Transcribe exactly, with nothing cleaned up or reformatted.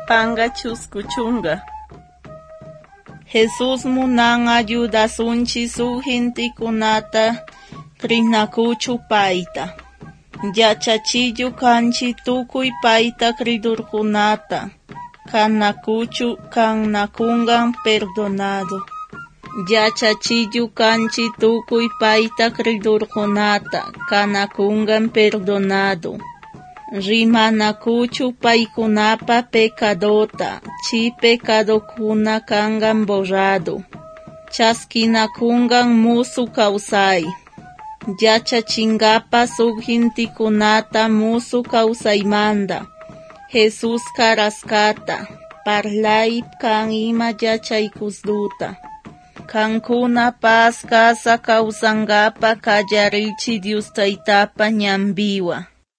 panga chuskuchunga. Jesús munan ayudasunchi su gentikunata krinakuchu paita. Yachachillu kanchi tukuy paita kridurkunata. Kanakuchu kannakungan perdonado. Yachachillu kanchi tukuy paita kridurkunata. Kanakungan perdonado. Rimanakuchu paikunapa pecadota. Chi pecadokuna kangan borrado. Chaskinakungan musu kausay. Yachachingapa sughintikunata musu kausaymanda. Jesús karaskata. Parlayp kan ima yachaykusduta. Kankuna paz kasa kausangapa kallarichi Dios taytapa ñambiwa.